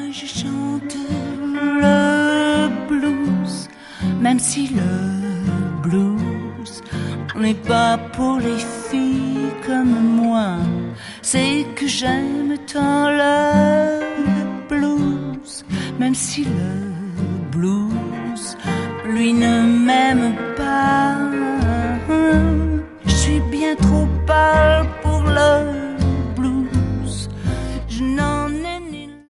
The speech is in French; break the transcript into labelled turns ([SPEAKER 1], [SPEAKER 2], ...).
[SPEAKER 1] je chante le blues, même si le blues n'est pas pour les filles comme moi. C'est que j'aime tant le blues, même si le